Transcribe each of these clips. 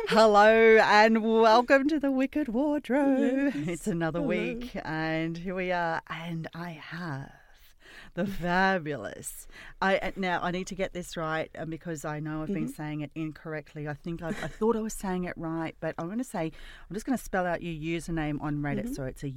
Hello and welcome to the Wicked Wardrobe. Yes. It's another Hello. week and here we are, and I have the fabulous. Now I need to get this right because I know I've been saying it incorrectly. I think I thought I was saying it right, but I'm just going to spell out your username on Reddit. So it's a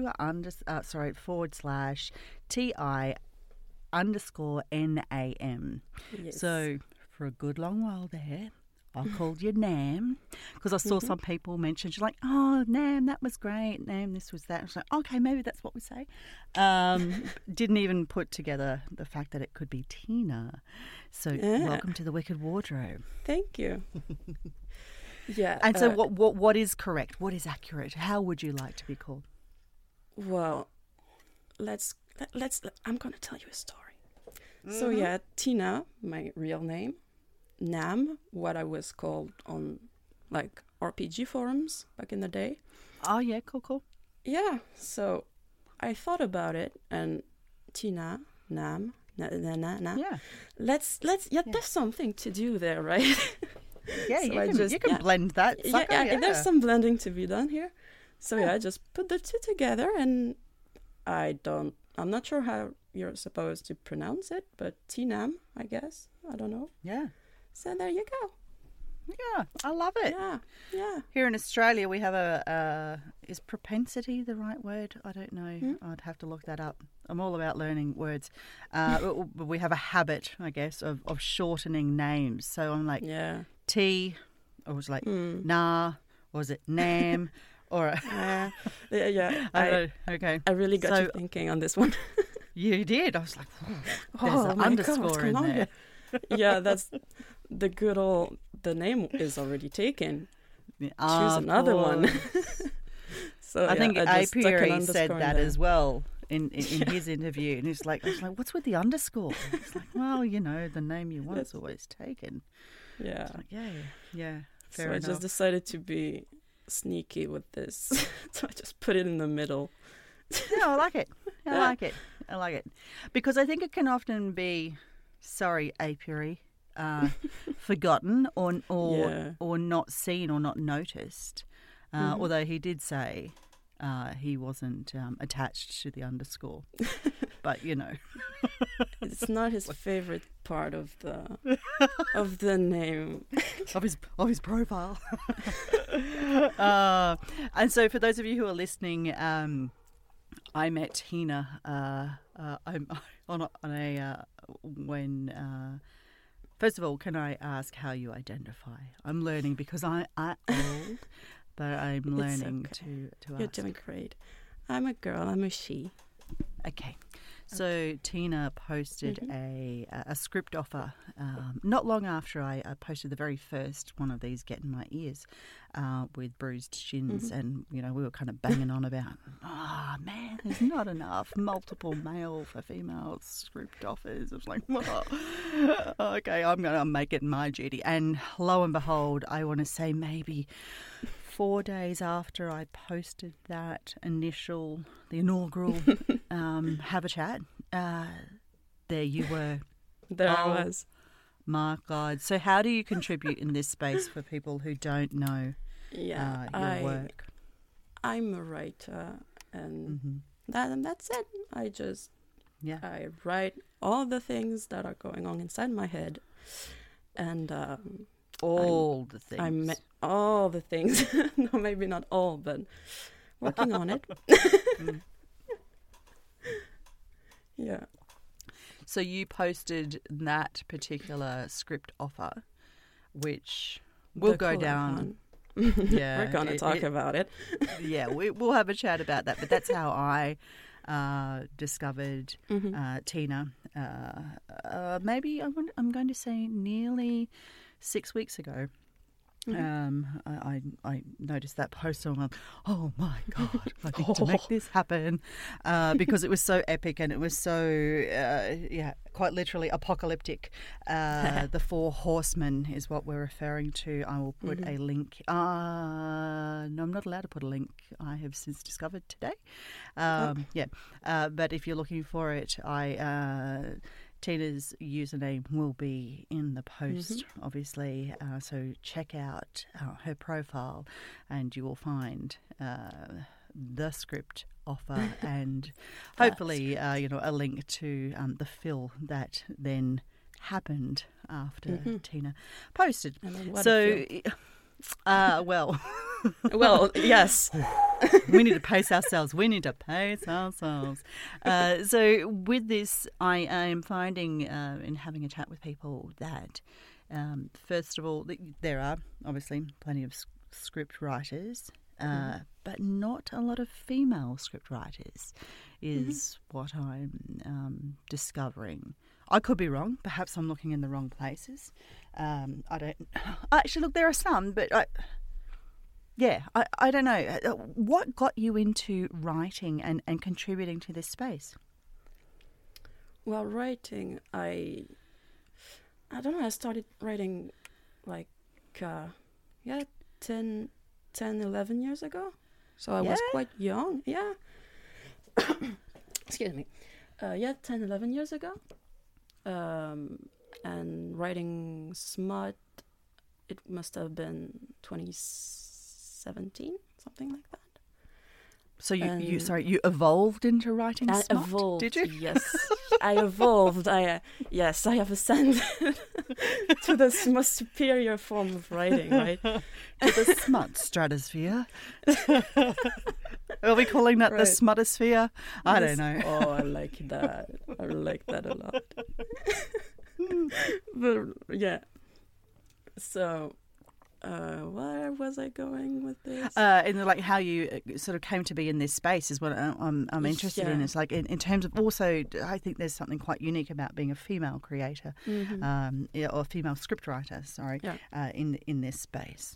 /TI_NAM. Yes. So for a good long while there, I called you Nam because I saw some people mention, she's like, oh, Nam, that was great. Nam, this was that. I was like, okay, maybe that's what we say. Didn't even put together the fact that it could be Tina. So welcome to the Wicked Wardrobe. Thank you. Yeah. And so what is correct? What is accurate? How would you like to be called? Well, let's. I'm going to tell you a story. So yeah, Tina, my real name. Nam, what I was called on like RPG forums back in the day. Oh, yeah, cool. Yeah, so I thought about it, and Tina, Nam, na. Yeah. Let's there's something to do there, right? Yeah, So you can blend that. Sucker, Yeah, there's some blending to be done here. So yeah, I just put the two together, and I'm not sure how you're supposed to pronounce it, but Tinam, I guess. I don't know. Yeah. So there you go. Yeah, I love it. Yeah. Here in Australia, we have is propensity the right word? I don't know. I'd have to look that up. I'm all about learning words. We have a habit, I guess, of shortening names. So I'm like, Yeah. T, or was it like Nah, or was it Nam, or Yeah. okay. I really got you thinking on this one. You did. I was like, there's an my God, underscore what's going in on there. here? Yeah, that's the good old. The name is already taken. Choose another one. So I think just stuck an Apiary said underscore in that there. as well in his interview, and I was like, what's with the underscore? It's like, well, the name you want's always taken. Yeah. It's like, yeah, fair So I enough. just decided to be sneaky with this. So I just put it in the middle. Yeah, I like it. I like it. Because I think it can often be, sorry, Apiary, forgotten or not seen or not noticed. Although he did say he wasn't attached to the underscore. But, It's not his favorite part of the name. of his profile. And so for those of you who are listening, I met Tina first of all, can I ask how you identify? I'm learning because I'm old, but I'm learning to You're ask. doing great. I'm a girl. I'm a she. Okay. So Tina posted a script offer not long after I posted the very first one of these, Get in My Ears, with bruised shins. And, we were kind of banging on about, man, there's not enough multiple male for female script offers. I was like, okay, I'm going to make it my duty. And lo and behold, I want to say maybe 4 days after I posted that the inaugural have a chat, there you were. There I was. My God. So how do you contribute in this space for people who don't know Yeah, your work? I'm a writer, and that's it. I write all the things that are going on inside my head, and all the things. All the things. No, maybe not all, but working on it. Yeah. So you posted that particular script offer, which will go down. Yeah, we're gonna talk about it. Yeah, we'll have a chat about that. But that's how I discovered Tina. Maybe I'm going to say nearly 6 weeks ago. I noticed that post, so I'm like, oh my God, I need to make this happen, because it was so epic and it was so, quite literally apocalyptic. The Four Horsemen is what we're referring to. I will put a link. No, I'm not allowed to put a link. I have since discovered today. But if you're looking for it, Tina's username will be in the post, obviously. So check out her profile, and you will find the script offer, and hopefully, a link to the fill that then happened after Tina posted. So, well, yes. We need to pace ourselves. So with this, I am finding in having a chat with people that, first of all, there are obviously plenty of script writers, but not a lot of female script writers is what I'm discovering. I could be wrong. Perhaps I'm looking in the wrong places. I don't... Actually, look, there are some, but I don't know. What got you into writing and contributing to this space? Well, writing, I don't know, I started writing like, 10, 11 years ago. So I was quite young, yeah. Excuse me. 10, 11 years ago. And writing smut, it must have been 2017, something like that. So you evolved into writing smut? I evolved, did you? Yes, I evolved. I have ascended to the most superior form of writing, right? To the smut stratosphere. Are we calling that the smutosphere? I don't know. Oh, I like that. I like that a lot. But yeah. So, where was I going with this? And like how you sort of came to be in this space is what I'm interested in. It's like in terms of also, I think there's something quite unique about being a female creator, or female scriptwriter. In this space.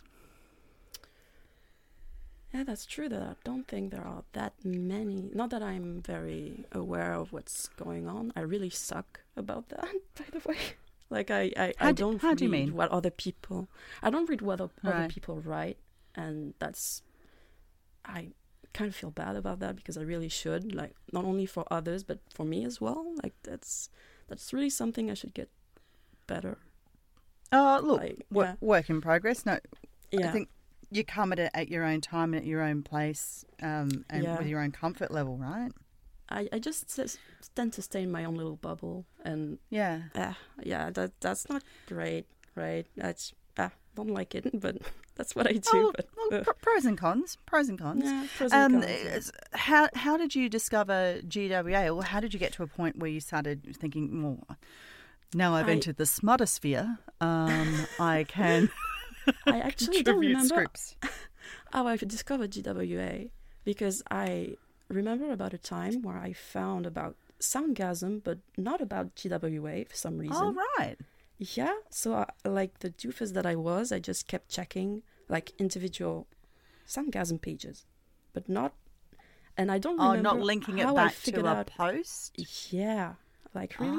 Yeah, that's true. That I don't think there are that many. Not that I'm very aware of what's going on. I really suck about that, by the way. Like I don't read what other people. I don't read what other people write, and I kind of feel bad about that because I really should. Like not only for others, but for me as well. Like that's really something I should get better. Look, work in progress. No, yeah. I think you come at your own time and at your own place, and with your own comfort level, right? I just tend to stay in my own little bubble, and that's not great, right? That's don't like it, but that's what I do. Pros and cons. Yeah, pros and cons. How did you discover GWA, or how did you get to a point where you started thinking, well, now I've entered the smutosphere, I can. I actually don't remember scripts. How I discovered GWA, because I remember about a time where I found about Soundgasm, but not about GWA for some reason. Oh, right. Yeah, so like the doofus that I was, I just kept checking like individual Soundgasm pages, but not, and I don't remember not linking it back to a post? Yeah, like really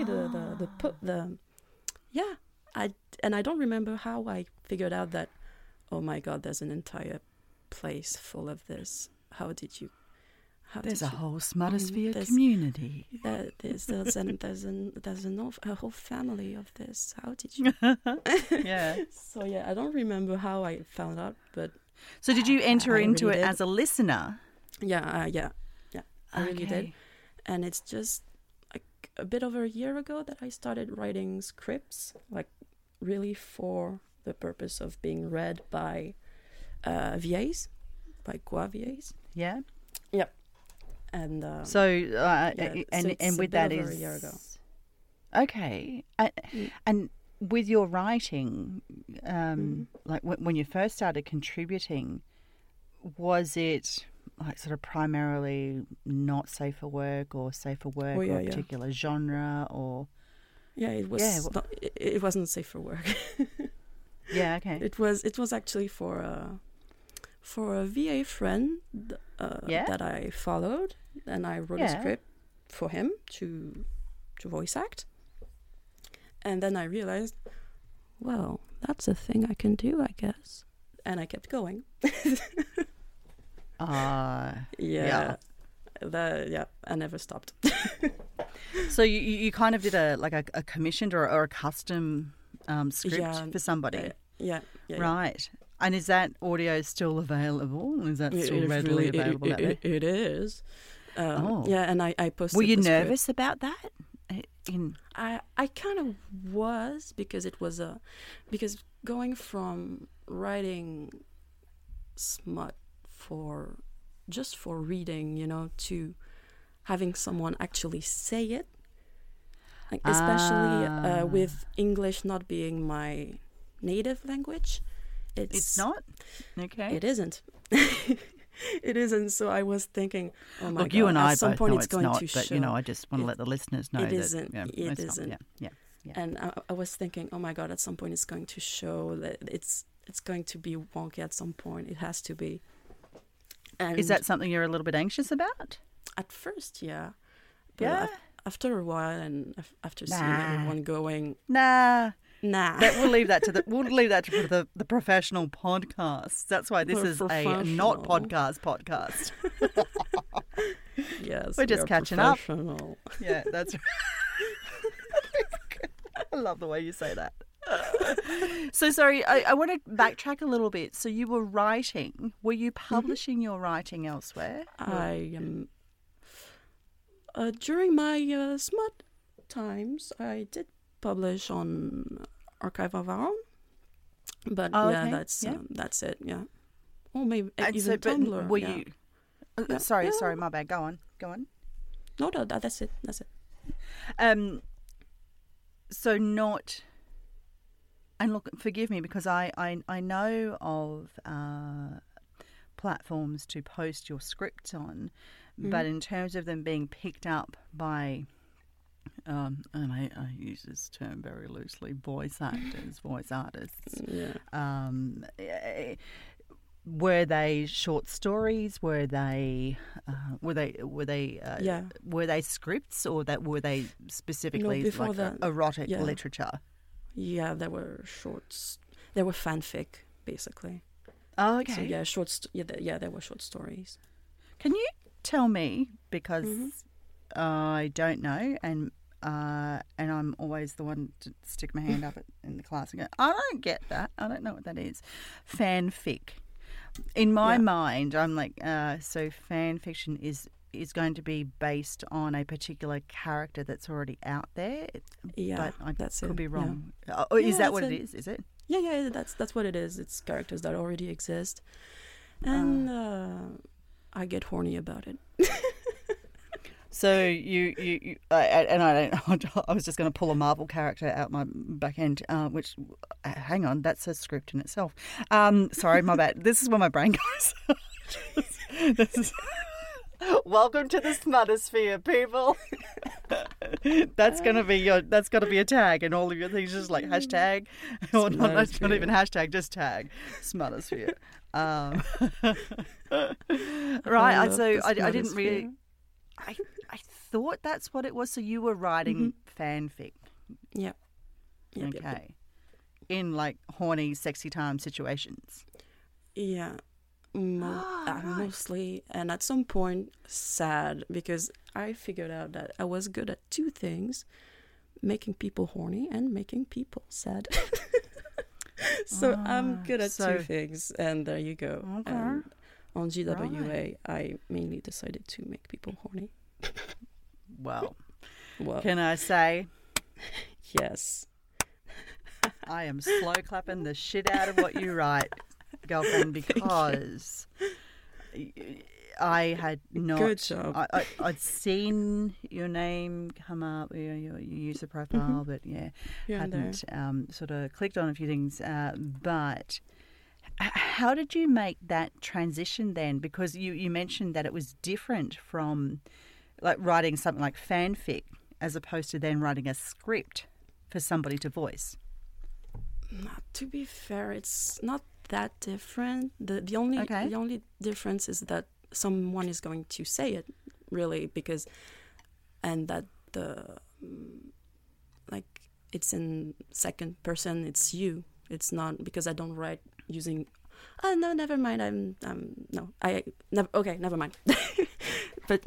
I don't remember how I figured out that, oh my God, there's an entire place full of this. There's a whole smutosphere community. There's a whole family of this. How did you? Yeah. So I don't remember how I found out, but. So did you enter into really it did. as a listener? Yeah. I really did, and it's just like a bit over a year ago that I started writing scripts, like really for the purpose of being read by VAs, by Gua VAs. Yeah. Yep. And so with that is a year ago. Okay, and with your writing, like when you first started contributing, was it like sort of primarily not safe for work or safe for work, or a particular genre, or? Yeah, it was. Yeah, it wasn't safe for work. Yeah, okay. It was actually for a VA friend that I followed, and I wrote a script for him to voice act. And then I realized, well, that's a thing I can do, I guess. And I kept going. Yeah. I never stopped. So you kind of did a commissioned or a custom script for somebody. Yeah. Right. And is that audio still available? Is that still readily available out there? It is. Yeah, and I posted. Were you the script. nervous about that? I kind of was, because it was because going from writing smut for reading, to having someone actually say it, like especially with English not being my native language. It's not? Okay. It isn't. It isn't. So I was thinking, oh my Look, God, you and I at some both point know it's it's going not, to but show. I just want to let the listeners know it that isn't. It isn't. Yeah. And I was thinking, oh my God, at some point it's going to show that it's going to be wonky at some point. It has to be. And Is that something you're a little bit anxious about? at first, yeah. But Yeah. after a while, and after seeing Nah. everyone going, Nah. nah. We'll leave that to the professional podcasts. That's why this The is a not professional. podcast. Yes, We're we just are catching up. professional. Yeah, that's right. I love the way you say that. So sorry, I want to backtrack a little bit. So you were writing. Were you publishing your writing elsewhere? I am. During my smut times, I did publish on Archive of Our Own, but okay. that's it. Yeah. Or maybe And even so, but Tumblr. were yeah. you? Yeah. Sorry, Yeah. my bad. Go on. No, that's it. That's it. So not. And look, forgive me, because I know of platforms to post your scripts on, but in terms of them being picked up by, and I use this term very loosely, voice actors, voice artists. Yeah. Were they short stories? Were they Yeah. were they scripts, or were they specifically before like that, erotic yeah. literature? Yeah, there were shorts. There were fanfic, basically. Oh, okay. So yeah, there were short stories. Can you tell me, because Mhm. I don't know, and I'm always the one to stick my hand up in the class and go, I don't get that. I don't know what that is. Fanfic. In my Yeah. mind, I'm like, so fan fiction is going to be based on a particular character that's already out there. Yeah, but I that's could it. be Yeah. wrong. Oh, is Yeah, that what that's it it. is? Is it? Yeah, that's what it is. It's characters that already exist, and I get horny about it. So you and I don't. I was just going to pull a Marvel character out my back end, which, hang on, that's a script in itself. Sorry, my bad. This is where my brain goes. This is. Welcome to the Smutosphere, people. That's gonna be a tag, and all of your things just like hashtag, or not, that's not even hashtag, just tag Smutosphere. Right. So I didn't really. I thought that's what it was. So you were writing fanfic. Yeah. Yep, Okay. yep. In like horny, sexy time situations. Yeah. Right. Mostly, and at some point, sad, because I figured out that I was good at two things: making people horny and making people sad. So I'm good at two things, and there you go. Okay. And on GWA, Right. I mainly decided to make people horny. Well, Well, can I say yes. I am slow clapping the shit out of what you write, girlfriend, because I had not. Good job. I'd seen your name come up, your user profile, but Here and hadn't sort of clicked on a few things. But how did you make that transition then? Because you mentioned that it was different from like writing something like fanfic as opposed to then writing a script for somebody to voice. To be fair, it's not that different. The only difference is that someone is going to say it, really, and that it's in second person. It's you. It's not, because I don't write using oh no, never mind. Okay, never mind. But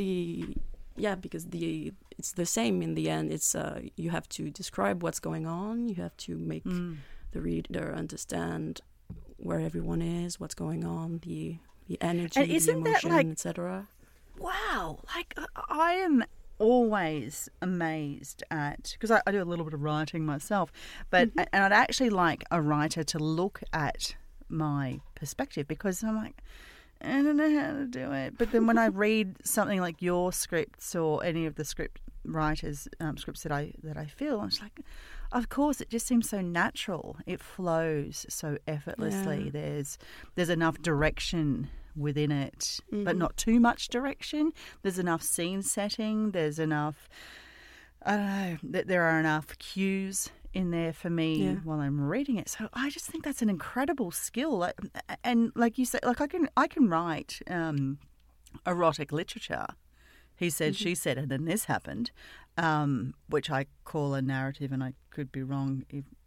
because it's the same in the end. It's you have to describe what's going on. You have to make the reader understand where everyone is, what's going on, the energy, and isn't the emotion, that like, etc. Wow, like I am always amazed at, because I do a little bit of writing myself, but and I'd actually like a writer to look at my perspective, because I'm like, I don't know how to do it. But then when I read something like your scripts or any of the script writers' scripts that I feel, I'm just like, of course, it just seems so natural. It flows so effortlessly. Yeah. There's enough direction within it, but not too much direction. There's enough scene setting. There's enough, I don't know, there are enough cues in there for me while I'm reading it. So I just think that's an incredible skill. And like you say, like I can write erotic literature. He said, she said, and then this happened, which I call a narrative, and I could be wrong.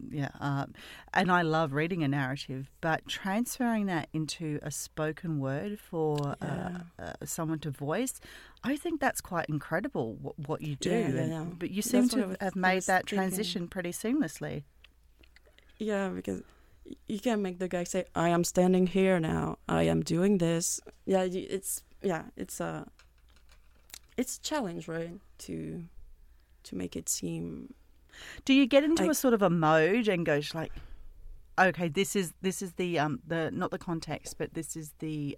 And I love reading a narrative, but transferring that into a spoken word for someone to voice, I think that's quite incredible what you do. Yeah. But you seem to have made that transition pretty seamlessly. Yeah, because you can make the guy say, I am standing here now. I am doing this. Yeah, it's a challenge, right? To make it seem. Do you get into a sort of a mode and go like, okay, this is the not the context, but this is the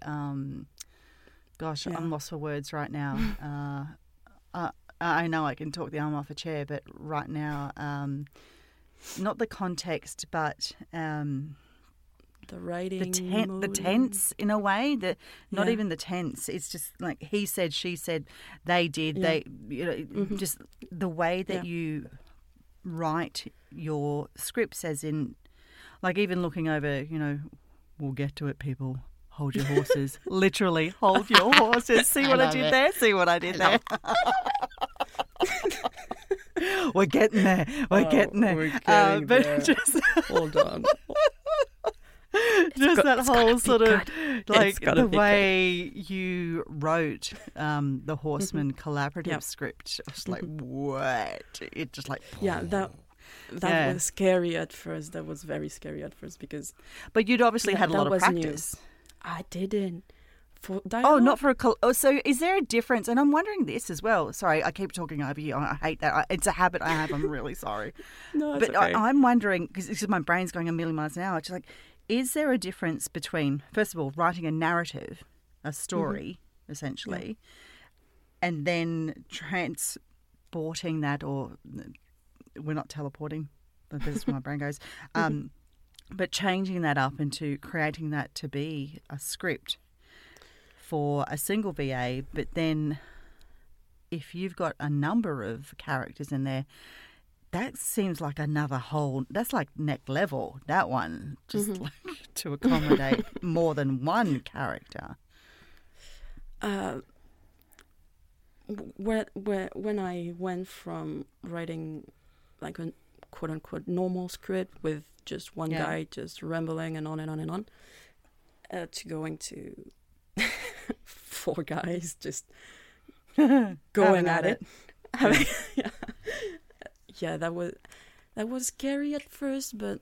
gosh, I'm lost for words right now. I know I can talk the arm off a chair, but right now, not the context, but the writing, the tense in a way. Not even the tense. It's just like he said, she said, they did. They, just the way that you write your scripts, as in, like even looking over. We'll get to it, people. Hold your horses. Literally, hold your horses. See what I did there? See what I did there? We're getting there. We're getting there. We're getting there. Just hold on. Just that whole sort of like the way you wrote the Horseman collaborative script. I was like, what? It just like that was scary at first. That was very scary at first because. But you'd obviously had a lot of practice. New. I didn't. For dialogue? Oh, not for a. So, is there a difference? And I'm wondering this as well. Sorry, I keep talking over you. I hate that. It's a habit I have. I'm really sorry. No, it's but okay. I'm wondering because my brain's going a million miles an hour. It's like, is there a difference between, first of all, writing a narrative, a story, essentially, and then transporting that, or we're not teleporting. This is where my brain goes. But changing that up into creating that to be a script for a single VA, but then if you've got a number of characters in there, that seems like another whole, that's like next level, that one, just like to accommodate more than one character. When I went from writing like a quote-unquote normal script with just one guy just rambling and on and on and on, to going to 4 guys just going at it. That was scary at first, but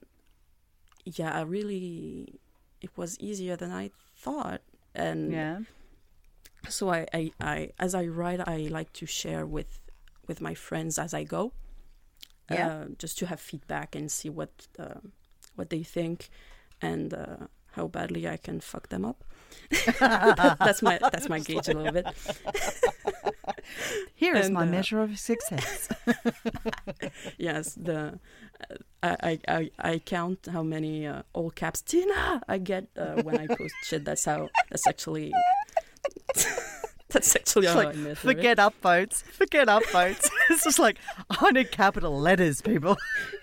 it was easier than I thought. And so I as I write, I like to share with my friends as I go, just to have feedback and see what they think and how badly I can fuck them up. that's my gauge a little bit. Here is my measure of success. Yes, I count how many all caps Tina I get when I post shit. That's actually how I measure forget it. Upvotes. Forget upvotes. It's just like, I need capital letters, people.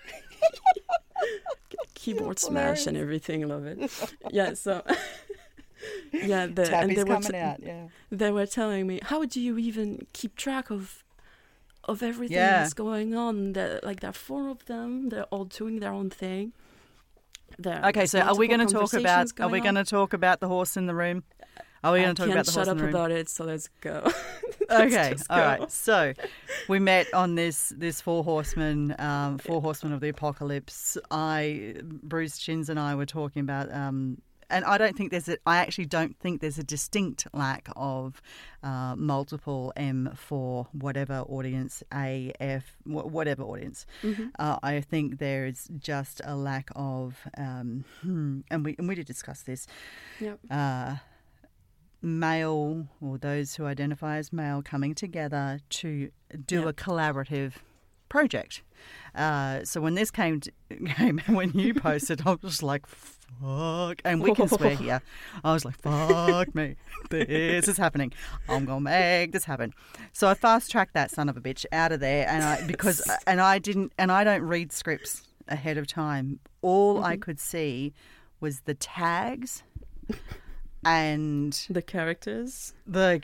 Keyboard smash and everything, love it. Yeah, so Tabby's coming out. Yeah, they were telling me, how do you even keep track of everything that's going on? That like there are 4 of them, they're all doing their own thing. Okay, so are we going to talk about? Are we going to talk about the horse in the room? Are we going to talk about the horse in the room? I can't shut up about it, so let's go. Okay, all right. So we met on this four horsemen of the apocalypse. Bruce Shins and I were talking about, and I actually don't think there's a distinct lack of multiple M for whatever audience, A, F, whatever audience. Mm-hmm. I think there is just a lack of, and we did discuss this. Yep. Male, or those who identify as male, coming together to do a collaborative project. So when this came, when you posted, I was like, fuck, and we can swear here. I was like, fuck me, this is happening. I'm gonna make this happen. So I fast tracked that son of a bitch out of there, and I don't read scripts ahead of time. All I could see was the tags. And the characters,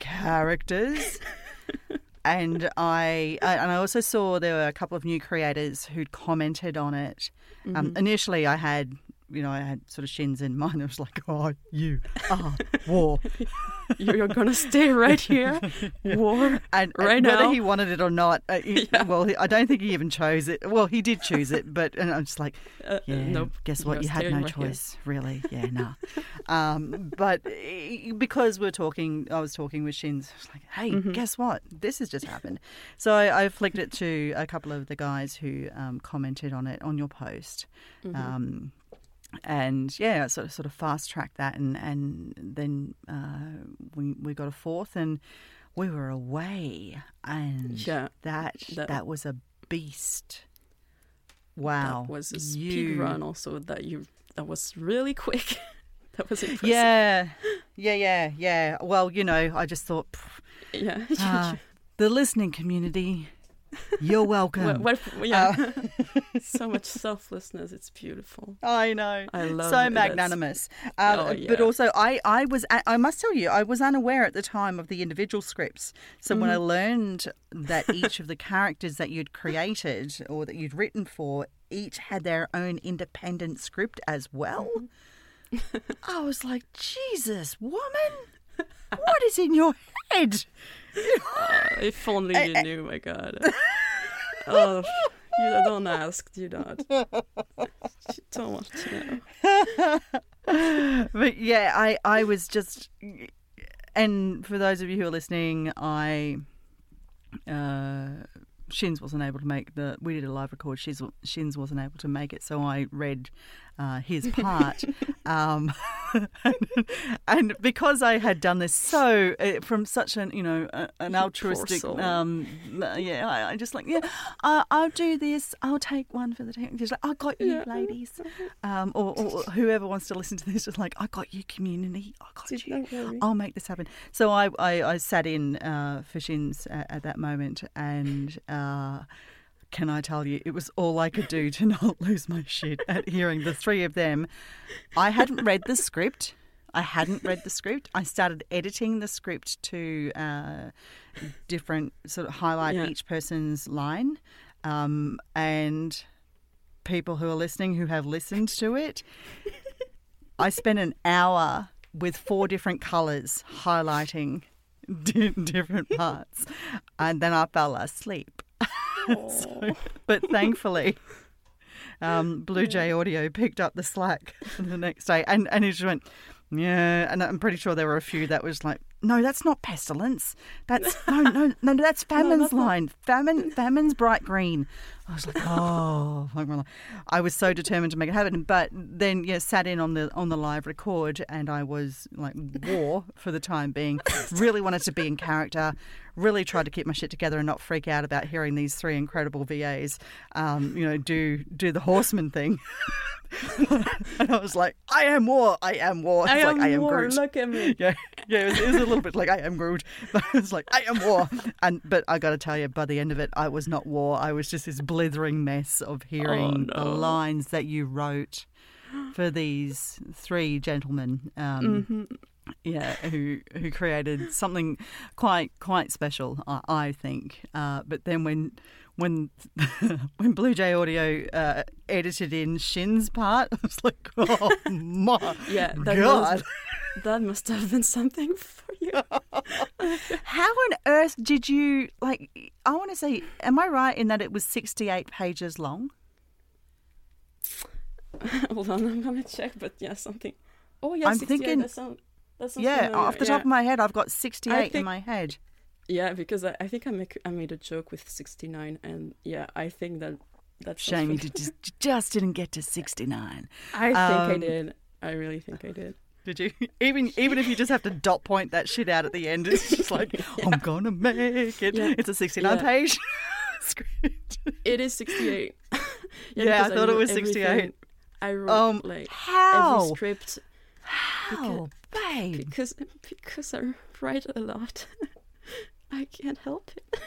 and I also saw there were a couple of new creators who'd commented on it. Initially, I had sort of Shins in mind. I was like, "Oh, you are war. You're gonna stay right here, war." And right whether now, he wanted it or not, well, I don't think he even chose it. Well, he did choose it, and I'm just like, nope. Guess what? You had no choice, really. Yeah, nah. But because I was talking with Shins. I was like, "Hey, guess what? This has just happened." So I flicked it to a couple of the guys who commented on it on your post. And I sort of fast tracked that, and then we got a fourth, and we were away, and that was a beast. Wow, that was a speed run. Also, that was really quick. That was impressive. Yeah. Well, I just thought, the listening community. You're welcome. So much selflessness. It's beautiful. I know. I love so it. magnanimous. But also, I must tell you, I was unaware at the time of the individual scripts. So when I learned that each of the characters that you'd created or that you'd written for, each had their own independent script as well, I was like, Jesus, woman, what is in your head? If only you knew, my God. Oh, you don't ask, you don't. You don't want to know. But yeah, I was just, and for those of you who are listening, Shins wasn't able to make we did a live record. Shins wasn't able to make it, so I read his part. And because I had done this from such an altruistic, I just like, I'll do this. I'll take one for the team. Just like, I got you, ladies, or whoever wants to listen to this, just like, I got you, community. I got you. I'll make this happen. So I sat in for Shins at that moment, and can I tell you, it was all I could do to not lose my shit at hearing the three of them. I hadn't read the script. I started editing the script to different sort of highlight each person's line. And people who are listening who have listened to it, I spent an hour with 4 different colours highlighting different parts. And then I fell asleep. But thankfully, Blue Jay Audio picked up the slack the next day, and he just went, and I'm pretty sure there were a few that was like, no, that's not pestilence. That's no, that's Famine's line. Famine's bright green. I was like, oh, I was so determined to make it happen. But then, sat in on the live record, and I was like, war for the time being. Really wanted to be in character. Really tried to keep my shit together and not freak out about hearing these 3 incredible VAs, do the horseman thing. And I was like, I am war. I am war. I am war. Groot. Look at me. Yeah. It was a little bit like I am Groot. But I was like, I am war. But I got to tell you, by the end of it, I was not war. I was just this blithering mess of hearing the lines that you wrote for these 3 gentlemen. Yeah, who created something quite special, I think. But then when Blue Jay Audio edited in Shin's part, I was like, oh my God. That must have been something for you. How on earth did you, I want to say, am I right in that it was 68 pages long? Hold on, I'm going to check, but yeah, something. Oh, yeah, I'm 68, thinking, that sounds yeah, familiar. off the top of my head, I've got 68 in my head. Yeah, because I think I made a joke with 69, and yeah, I think that's shame you just didn't get to 69. I think I did. I really think I did. Did you? Even if you just have to dot point that shit out at the end, it's just like, yeah. I'm gonna make it. Yeah. It's a 69-page script. It is 68. Yeah, I thought it was 68. I wrote how? Every script. How, babe? Because I write a lot. I can't help it.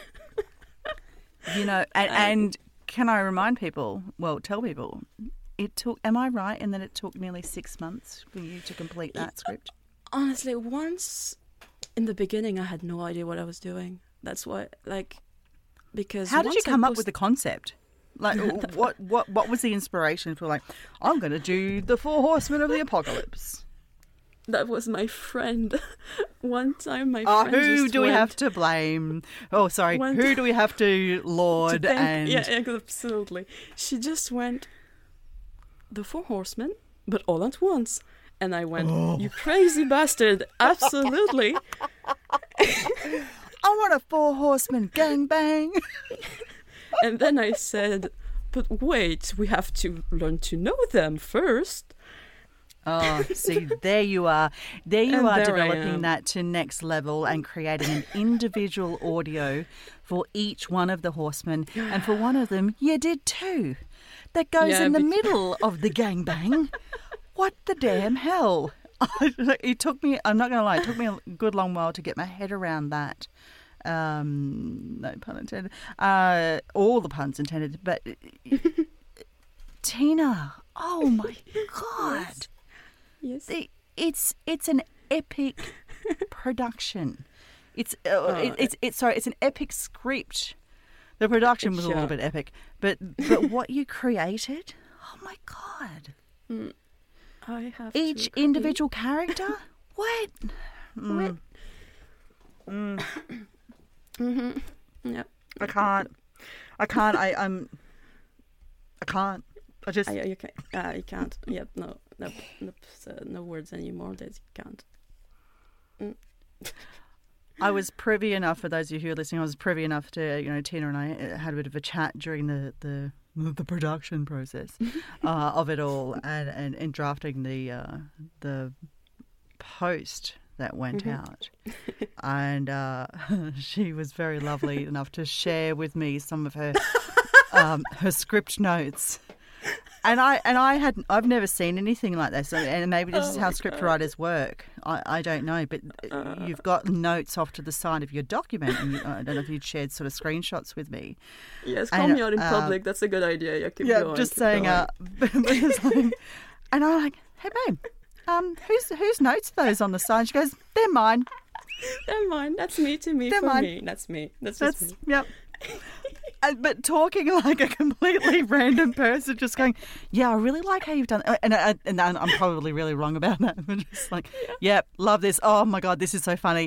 And can I remind people? Well, tell people. It took. Am I right in that it took nearly 6 months for you to complete that script? Honestly, once in the beginning, I had no idea what I was doing. That's why, because how did you come up with the concept? What was the inspiration for I'm going to do the 4 Horsemen of the Apocalypse? That was my friend. One time, my friend who do we have to blame? Oh, sorry. Who do we have to laud? Yeah, absolutely. She just went, the 4 Horsemen, but all at once. And I went, you crazy bastard. Absolutely. I want a 4 Horsemen gangbang. And then I said, but wait, we have to learn to know them first. Oh, see, there you are. There you are developing that to next level and creating an individual audio for each one of the horsemen. And for one of them, you did 2. That goes in the middle of the gangbang. What the damn hell? It took me, I'm not going to lie, it took me a good long while to get my head around that. No pun intended. All the puns intended. But Tina, oh my God. Yes. It's an epic production. It's an epic script. The production was a little bit epic, but what you created, oh my God! I have each individual character. What? Mm-hmm. Yeah. I can't. I can't. I just. You can't. Yep. No words anymore. That you can't. I was privy enough, for those of you who are listening, I was privy enough to, Tina and I had a bit of a chat during the production process of it all and drafting the post that went out. And she was very lovely enough to share with me some of her her script notes. And I've never seen anything like this. And maybe this is how script writers work. I don't know, but you've got notes off to the side of your document. And I don't know if you'd shared sort of screenshots with me. Yes, call me out in public. That's a good idea. Yeah, keep going. Just saying. And I'm like, hey babe, whose notes are those on the side? She goes, they're mine. They're mine. That's me to me. They're mine. Me. That's me. That's me. Yep. But talking like a completely random person, just going, yeah, I really like how you've done it. And I'm probably really wrong about that. But just like, yep, love this. Oh my God, this is so funny.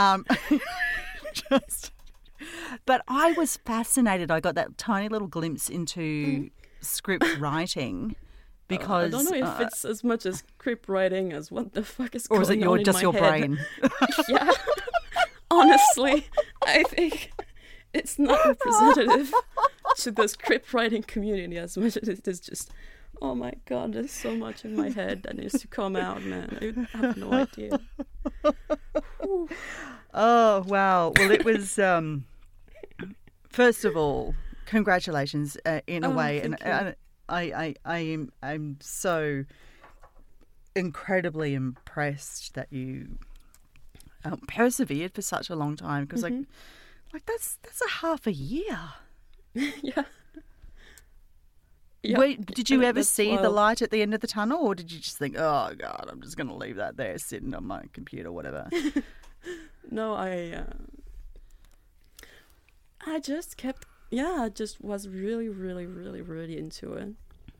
But I was fascinated. I got that tiny little glimpse into script writing. Because I don't know if it's as much as script writing as what the fuck is going on in my head. Or is it just your brain? Yeah. Honestly, I think it's not representative to the script writing community as much as it is just, oh my God, there's so much in my head that needs to come out, man. I have no idea. Oh, wow. Well, it was, first of all, congratulations in a way. And I'm so incredibly impressed that you persevered for such a long time, because like that's a half a year. Yeah. Yeah. Wait, did you ever That's see the wild. light at the end of the tunnel, or did you just think, oh, God, I'm just going to leave that there sitting on my computer, whatever? No, I just kept, I just was really, really, really, really into it.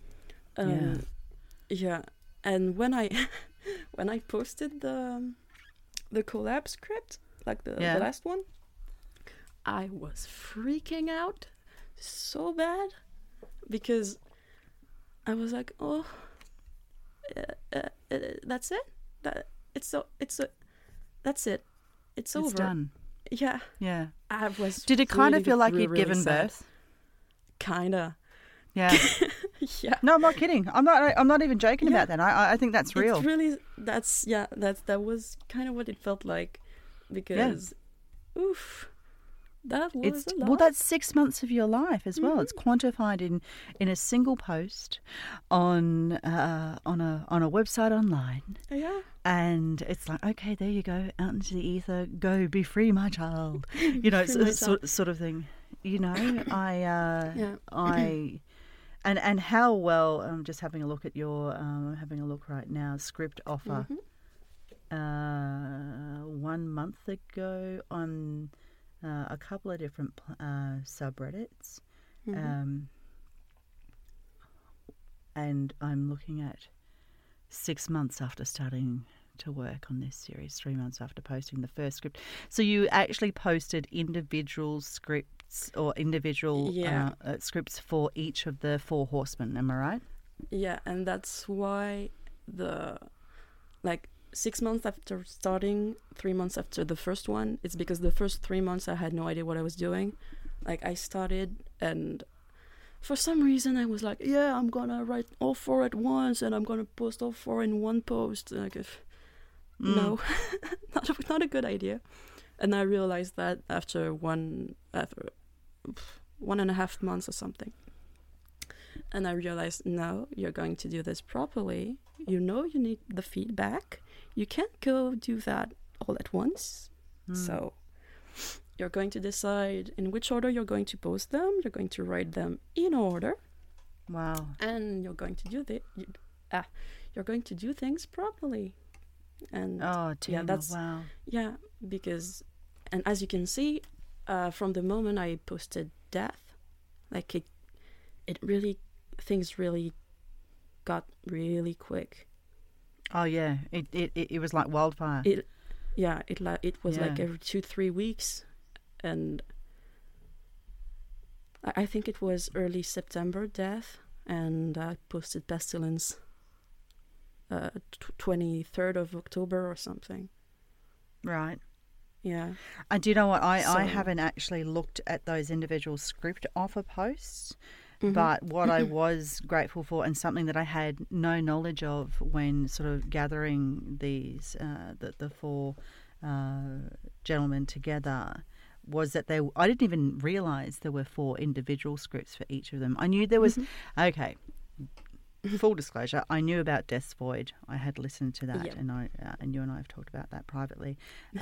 Yeah. And when I when I posted the collab script, like the last one, I was freaking out so bad because I was like, oh, that's it. That's it. It's over. It's done. Yeah. Yeah. I was. Did it kind of really, feel like really, you'd really given sad. birth? Kinda. Yeah. Yeah. No, I'm not kidding. I'm not even joking about that. I think that's real. It's really that was kind of what it felt like, because oof, that was a lot. Well, that's 6 months of your life as well. Mhm. It's quantified in a single post on a website online. Yeah. And it's like, okay, there you go, out into the ether, go, be free, my child. You know, Free my it's sort of thing. You know, Yeah. And how well, I'm just having a look at your, having a look right now, script offer. Mhm. 1 month ago on a couple of different subreddits. Mhm. And I'm looking at 6 months after starting to work on this series, 3 months after posting the first script. So you actually posted individual scripts or individual scripts for each of the 4 horsemen, am I right? Yeah, and that's why 6 months after starting, 3 months after the first one, it's because the first 3 months I had no idea what I was doing. Like, I started, and for some reason I was like, yeah, I'm gonna write all 4 at once, and I'm gonna post all 4 in one post. Like, no, not a good idea. And I realized that after 1.5 months or something. And I realized, no, you're going to do this properly. You know you need the feedback. You can't go do that all at once. So you're going to decide in which order you're going to post them. You're going to write them in order. Wow. And you're going to do you're going to do things properly. And Tina, wow. Yeah, because, and as you can see, from the moment I posted Death, like it really, things really got really quick. Oh yeah, it was like wildfire. It was like every 2-3 weeks, and I think it was early September, Death, and I posted Pestilence 23rd of October or something. Right. Yeah. And do you know what? I haven't actually looked at those individual script offer posts. Mm-hmm. But what I was grateful for, and something that I had no knowledge of when sort of gathering these the 4 gentlemen together, was that I didn't even realise there were 4 individual scripts for each of them. I knew there was okay. Full disclosure, I knew about Death's Void. I had listened to that, and and you and I have talked about that privately.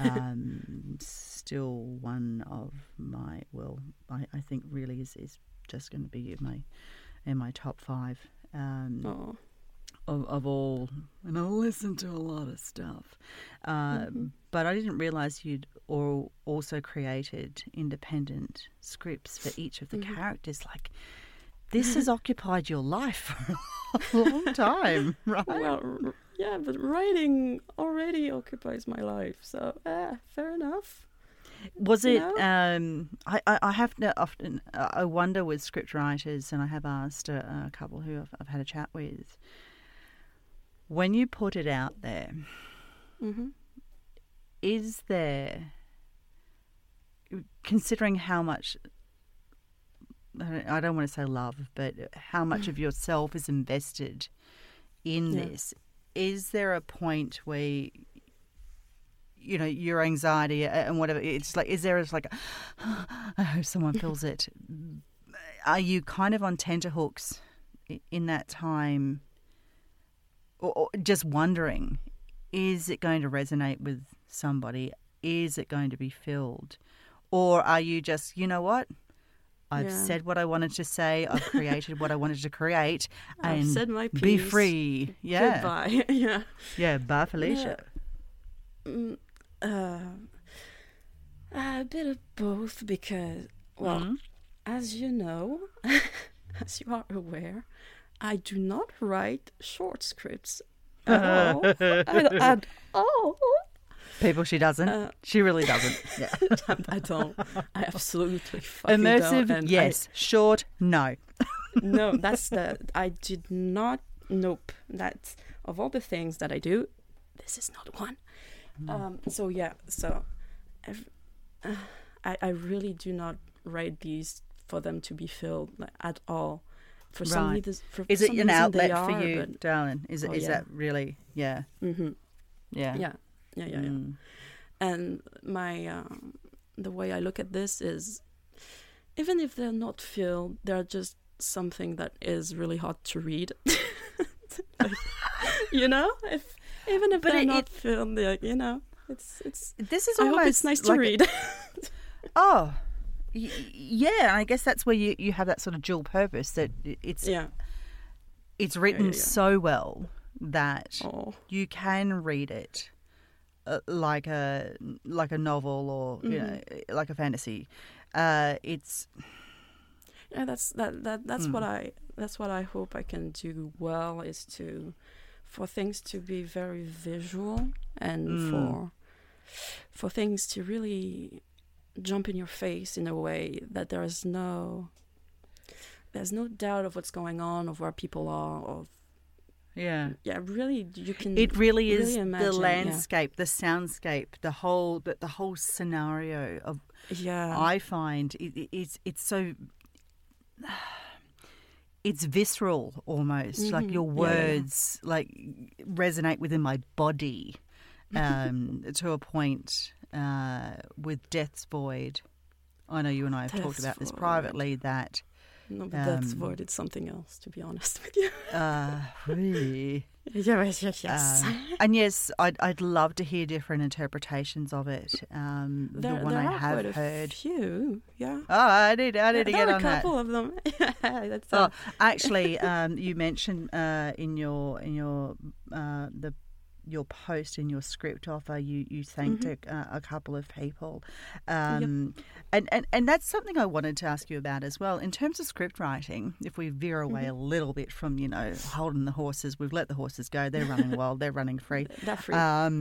Still one of my, I think really is just going to be in my top 5 of all. And I listen to a lot of stuff, but I didn't realise you'd also created independent scripts for each of the characters. Like, this has occupied your life for a long time, right? Well, yeah, but writing already occupies my life, so fair enough. Was it? I have to often. I wonder with script writers, and I have asked a couple who I've had a chat with. When you put it out there, is there, considering how much, I don't want to say love, but how much of yourself is invested in this, is there a point where, you know, your anxiety and whatever, it's like, is there like, I hope someone feels it. Are you kind of on tenterhooks in that time, or just wondering, is it going to resonate with somebody? Is it going to be filled? Or are you just, you know what? I've said what I wanted to say. I've created what I wanted to create. I've And said my piece. be free. Yeah. Goodbye. Yeah. Yeah. Bye, Felicia. A bit of both because, well, as you know, as you are aware, I do not write short scripts at all. At all. People, she doesn't. She really doesn't. Yeah. I don't. I absolutely fucking Immersive, don't. And yes. Short, no. No, I did not. Nope. That's of all the things that I do, this is not one. So yeah. So, I really do not write these for them to be filled at all. For some reason, is it an outlet for you, but, darling? Is that really? Yeah. Mm-hmm. Yeah. Yeah. And my the way I look at this is, even if they're not filled, they're just something that is really hard to read. Like, even if they're not filled, it's. This is I almost hope it's nice to read. Oh, yeah. I guess that's where you have that sort of dual purpose that it's written so well that you can read it. Like a novel or like a fantasy, it's that's what I hope I can do well, is for things to be very visual and for things to really jump in your face in a way that there's no doubt of what's going on, of where people are, really, you can. It really is imagine, the landscape, the soundscape, the whole scenario of. Yeah, I find it's so. It's visceral almost, like your words like resonate within my body, to a point. With Death's Void, I know you and I have talked about this privately. That. No, but Death's Void, it's something else, to be honest with you. Really? Yes. And yes, I'd love to hear different interpretations of it. The one I have heard. Few, yeah. Oh, I need to get on that. There are a couple of them. Actually, you mentioned in your post in your script offer, you thanked a couple of people, and that's something I wanted to ask you about as well. In terms of script writing, if we veer away a little bit from holding the horses, we've let the horses go. They're running wild. They're running free. They're free.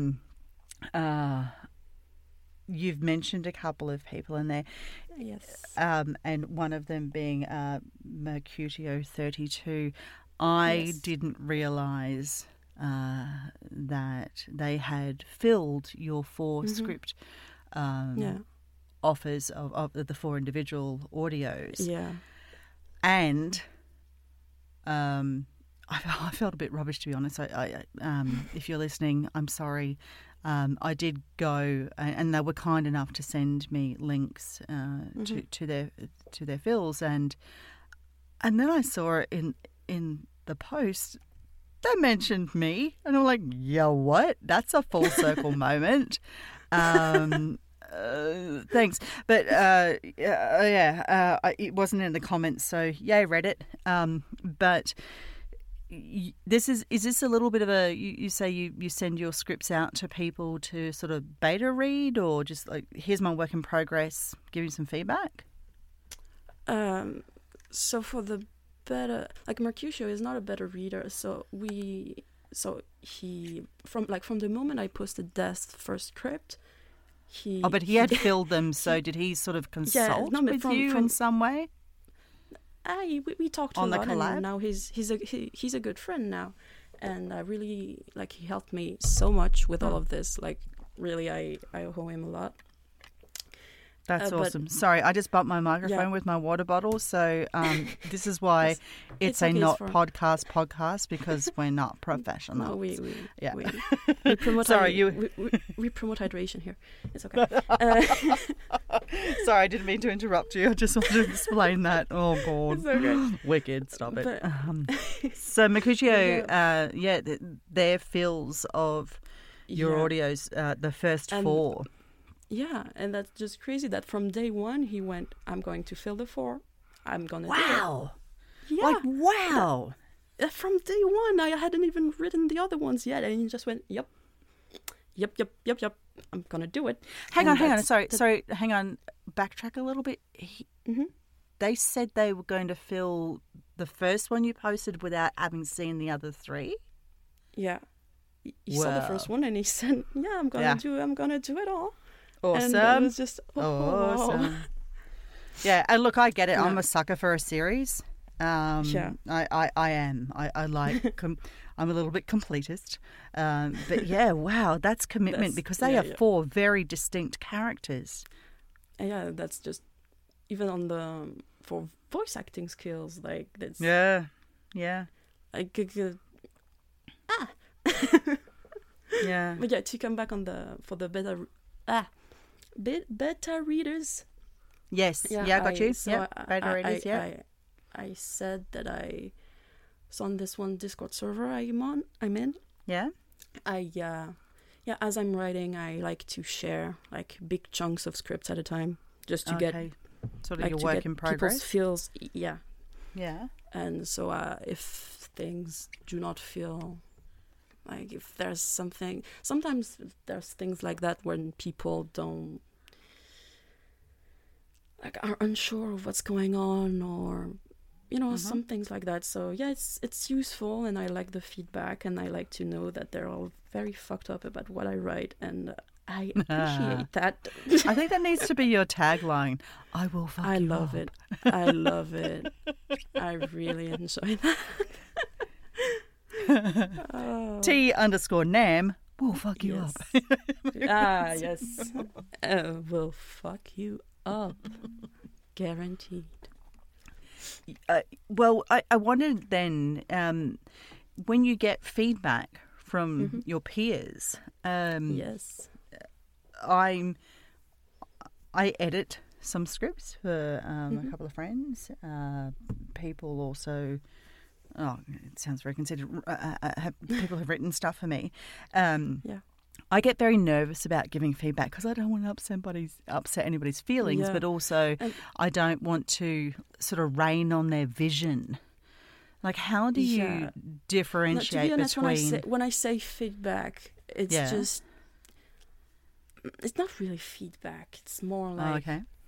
You've mentioned a couple of people in there, yes, and one of them being Mercutio 32. I didn't realise that they had filled your 4 script offers of the 4 individual audios. Yeah. And I felt a bit rubbish, to be honest. I if you're listening, I'm sorry. I did go, and they were kind enough to send me links to their fills, and then I saw it in the post. They mentioned me, and I'm like, yeah, what? That's a full circle moment. Thanks. But, it wasn't in the comments, so yay, Reddit. But is this a little bit of a, you say you send your scripts out to people to sort of beta read, or just like, here's my work in progress, give you some feedback? So for the beta, like Mercutio is not a beta reader, so he from the moment I posted Death's first script, but he had filled them. So did he sort of consult with you in some way? We talked on a the lot, collab? and now he's a good friend now, and I really he helped me so much with all of this. Like really, I owe him a lot. That's awesome. Sorry, I just bumped my microphone with my water bottle. So this is why it's a not podcast because we're not professional. No, we promote. Sorry, we promote hydration here. It's okay. Sorry, I didn't mean to interrupt you. I just wanted to explain that. Oh God, it's okay. Wicked. Stop it. So Mercutio, their fills of your audios, the first 4. Yeah, and that's just crazy that from day one he went, I'm going to fill the 4, I'm gonna Wow. do it. Like, wow. From day one, I hadn't even written the other ones yet, and he just went, yep. I'm gonna do it. Hang on. Sorry. Hang on. Backtrack a little bit. They said they were going to fill the first one you posted without having seen the other three. Yeah. He saw the first one and he said, "Yeah, I'm gonna do it all." Awesome. And it was just awesome. Yeah, and look, I get it. Yeah. I'm a sucker for a series. Yeah. I am. I like. I'm a little bit completist, but yeah, wow, that's commitment because they are four very distinct characters. Yeah, that's just even for voice acting skills, like that's yeah. Like yeah. But yeah, to come back for the beta readers. Yes. Yeah, got you. So yeah, beta readers. Yeah. I said that so on this one Discord server I'm in. Yeah. As I'm writing, I like to share like big chunks of scripts at a time, just to get sort of your work in progress. People's feels, yeah. And so if things do not feel like, if there's something, sometimes there's things like that when people don't are unsure of what's going on, or some things like that. So yeah, it's useful, and I like the feedback, and I like to know that they're all very fucked up about what I write, and I appreciate that. I think that needs to be your tagline. I will fuck you up. I love it. I love it. I really enjoy that. T_Nam will fuck you up. Yes. Will fuck you up. Guaranteed. Well, I wondered then, when you get feedback from your peers, yes, I edit some scripts for a couple of friends. People also, it sounds very considered. People have written stuff for me. I get very nervous about giving feedback because I don't want to upset anybody's feelings, but also I don't want to sort of rain on their vision. Like, how do you differentiate between... When I say feedback, it's just... It's not really feedback. It's more like...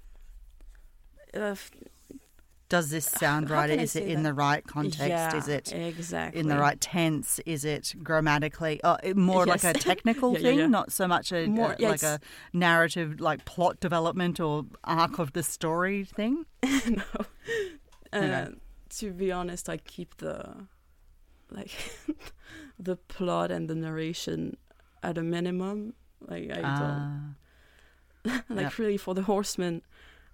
Does this sound right? Is it in the right context? Yeah, is it exactly in the right tense? Is it grammatically? More like a technical thing, not so much a narrative, like plot development or arc of the story thing? No. To be honest, I keep the plot and the narration at a minimum. Like I don't really for the Horsemen.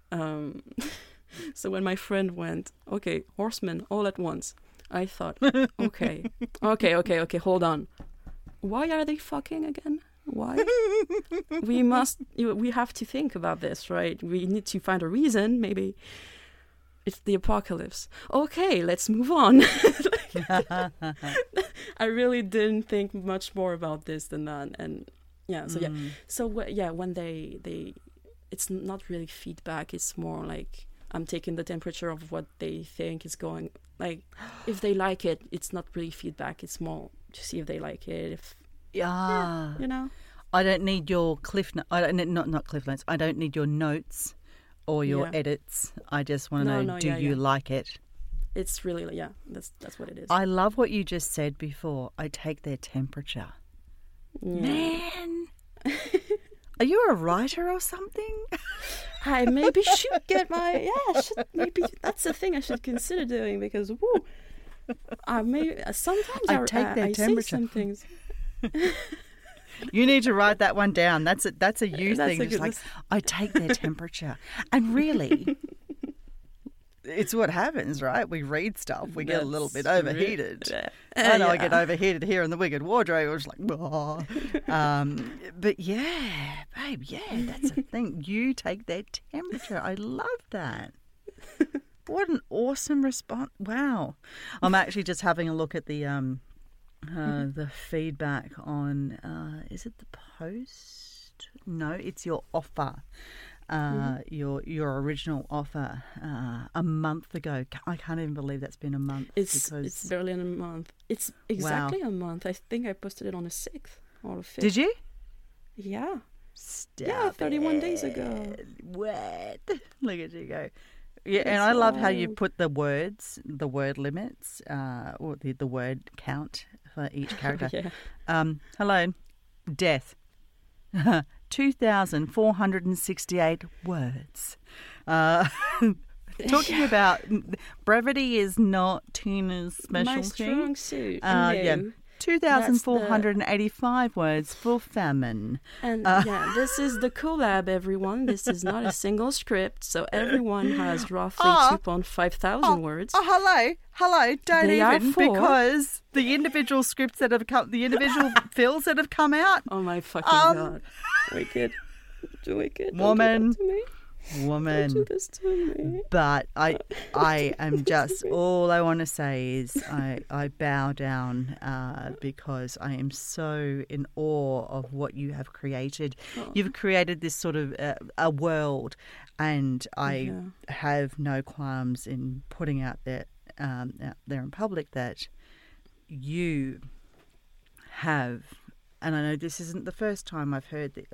So when my friend went, okay, horsemen all at once, I thought, okay, hold on. Why are they fucking again? Why? We have to think about this, right? We need to find a reason. Maybe it's the apocalypse. Okay, let's move on. I really didn't think much more about this than that. And when they it's not really feedback. It's more like I'm taking the temperature of what they think is going. Like, if they like it, it's not really feedback. It's more to see if they like it. I don't need your not cliff notes. I don't need your notes or your edits. I just want to know, do you like it? It's really, that's what it is. I love what you just said before. I take their temperature. Yeah. Man. Are you a writer or something? I maybe should get maybe that's the thing I should consider doing, because sometimes I take their temperature. Say some things. You need to write that one down. That's a you thing. Just like, I take their temperature. And really, it's what happens, right? We read stuff. We get a little bit overheated. I know I get overheated here in the Wicked Wardrobe. I was like, but yeah, babe, that's a thing. You take their temperature. I love that. What an awesome response. Wow. I'm actually just having a look at the feedback on, is it the post? No, it's your offer. your original offer a month ago. I can't even believe that's been a month. It's barely a month. It's exactly a month. I think I posted it on the 6th or the 5th. Did you? Yeah. Stop 31 days ago. What? Look at you go. Yeah, and I love how you put the word limits, or the word count for each character. Yeah. Hello, death. 2,468 words. Talking about brevity is not Tina's specialty. My strong suit. Yeah. 2,485 words for famine. And this is the collab, everyone. This is not a single script, so everyone has roughly 2,500 words. Hello. Don't They even, are four. because the individual scripts that have come, the individual fills that have come out. Oh my fucking god! Wicked. Woman. Don't do that to me. Woman. Don't do this to me. But I am just, all I want to say is I bow down because I am so in awe of what you have created. Oh. You've created this sort of a world, and I have no qualms in putting out there in public that you have, and I know this isn't the first time I've heard that.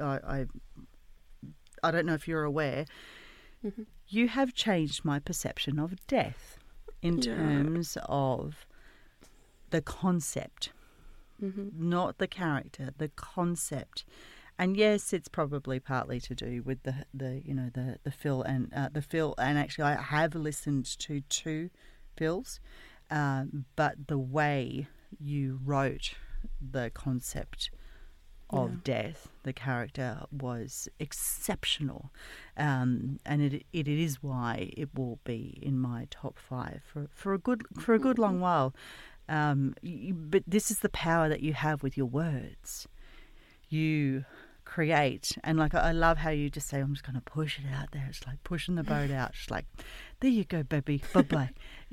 I don't know if you're aware, you have changed my perception of death in terms of the concept, not the character, the concept. And yes, it's probably partly to do with the Phil and actually I have listened to 2 Phils, but the way you wrote the concept of death, the character, was exceptional, and it is why it will be in my top 5 for a good long while. But this is the power that you have with your words. You create, and like I love how you just say, I'm just going to push it out there. It's like pushing the boat out. It's like, there you go, baby, bye-bye.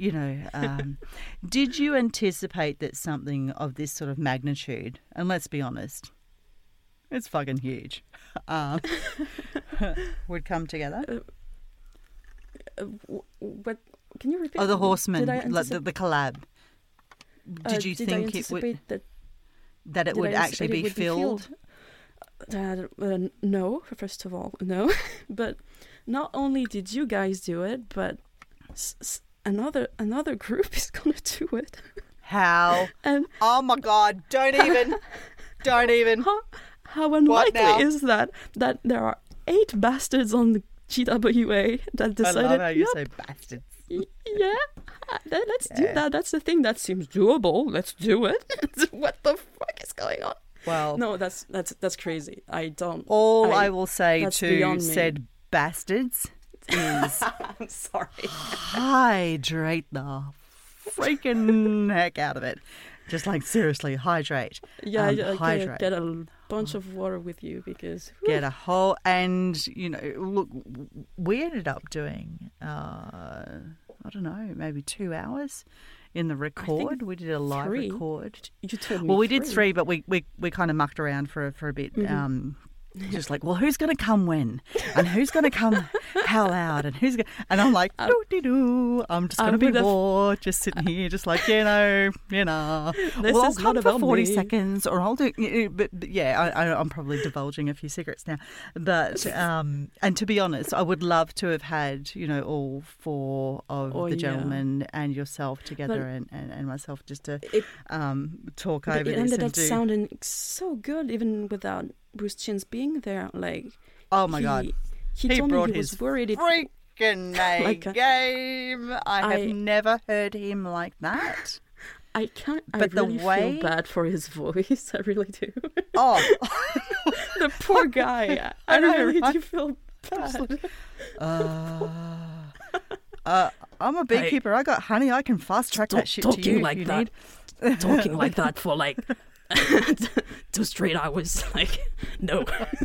Did you anticipate that something of this sort of magnitude, and let's be honest, it's fucking huge, would come together? What? Can you repeat? Oh, the Horsemen, Did the collab. Did you think it would actually be filled? No, first of all, no. But not only did you guys do it, but another group is gonna do it. How? And oh my God! Don't even. How unlikely is that there are 8 bastards on the GWA that decided? I love how you say bastards. Yeah, let's do that. That's the thing that seems doable. Let's do it. What the fuck is going on? Well, no, that's crazy. I will say to said bastards is I'm sorry. Hydrate the freaking heck out of it. Just like seriously, hydrate. Yeah, hydrate. Get a bunch of water with you because get a whole. And look, we ended up doing I don't know, maybe 2 hours in the record. We did a live 3. record. You told me. Well, we did 3, but we kind of mucked around for a bit. Just like, well, who's going to come when, and who's going to come how loud, and who's going? And I'm like, doo-dee-doo. I'm just going to be bored, just sitting here, just like This Well, is I'll come not for about 40 me. seconds, or I'll do. But yeah, I'm probably divulging a few secrets now. But and to be honest, I would love to have had all 4 of the gentlemen and yourself together, and myself just to talk over this. It ended up do... sounding so good, even without Bruce Chins being there. Like, oh my God, he told brought me he was his worried. Freaking A game! I have never heard him like that. I can't. But I really feel bad for his voice. I really do. Oh, the poor guy. I really do feel bad. I'm a beekeeper. I got honey. I can fast track that shit to you like if you that. need. Talking like that for like 2 straight hours. Like, no.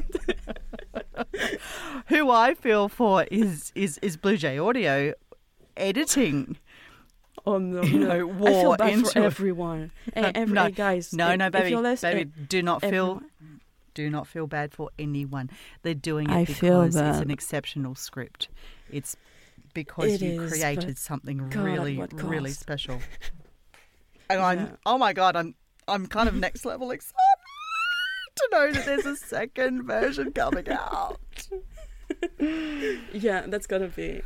Who I feel for is Blue Jay Audio editing. Oh no! War I feel bad into for everyone. Hey, no, guys. No, baby, if you're baby, do not feel. do not feel bad for anyone. They're doing it I feel because it's that. an exceptional script. It's because It you is, created but something God, at really, what really cost? special. And Yeah. oh my God, I'm kind of next level excited to know that there's a second version coming out. Yeah, that's gonna be.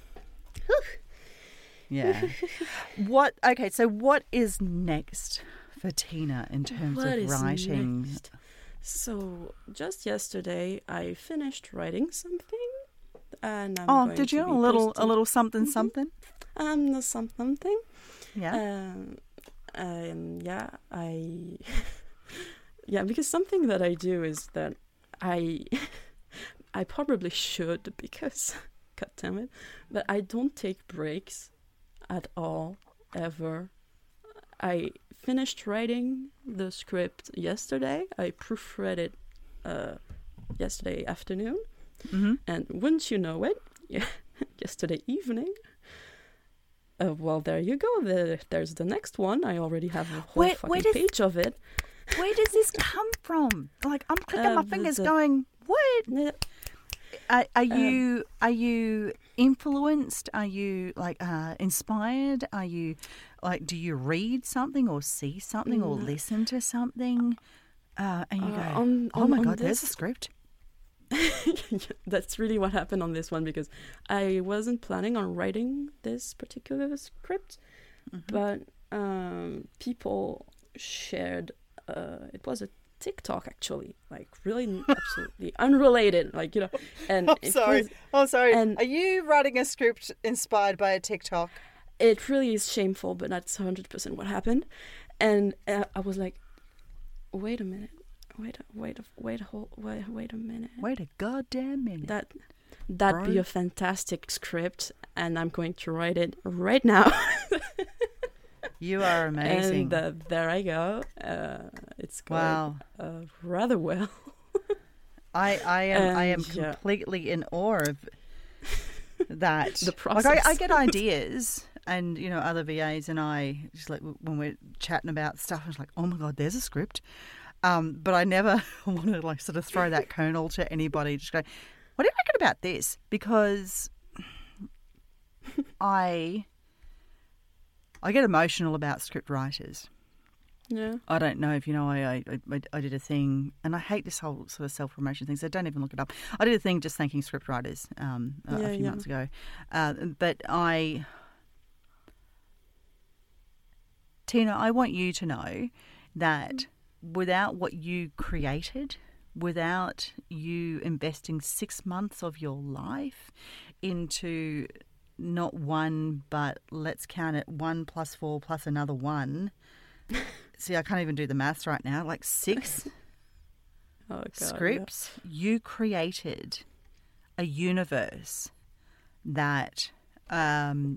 Yeah. So what is next for Tina in terms What of is writing? next? So just yesterday, I finished writing something, and I'm going Did you? to be A little posting- something, something? the something. Yeah. Yeah, yeah, because something that I do is that I probably should, because God damn it, but I don't take breaks at all, ever. I finished writing the script yesterday. I proofread it yesterday afternoon, Mm-hmm. and wouldn't you know it, yesterday evening. Well, there you go. There's the next one. I already have a whole fucking page of it. Where does this come from? Like, I'm clicking my fingers the- going, what? Yeah. Are you influenced? Are you like inspired? Are you like, do you read something or see something or listen to something? And you go, oh my God, there's a script. That's really what happened on this one, because I wasn't planning on writing this particular script, but people shared. It was a TikTok, actually, like really absolutely unrelated, like, and Oh, sorry. and- Are you writing a script inspired by a TikTok? it really is shameful, but that's 100% what happened. And I was like, wait a minute, wait a minute. Wait a goddamn minute. That'd be a fantastic script, and I'm going to write it right now. You are amazing. And there I go. It's going Wow. rather well. I am And, yeah. completely in awe of that. The Like, process. I get ideas, and other VAs and I just like when we're chatting about stuff, I was like, oh my God, there's a script. But I never want to like sort of throw that kernel to anybody. Just go, what do you reckon about this? Because I get emotional about script writers. Yeah. I don't know if you know, I did a thing, and I hate this whole sort of self-promotion thing, so don't even look it up. I did a thing just thanking script writers a few months ago. But Tina, I want you to know that without what you created, without you investing 6 months of your life into not one, but let's count it 1 + 4 + another 1. See, I can't even do the maths right now. Like 6 Oh, God, scripts. You created a universe that I'm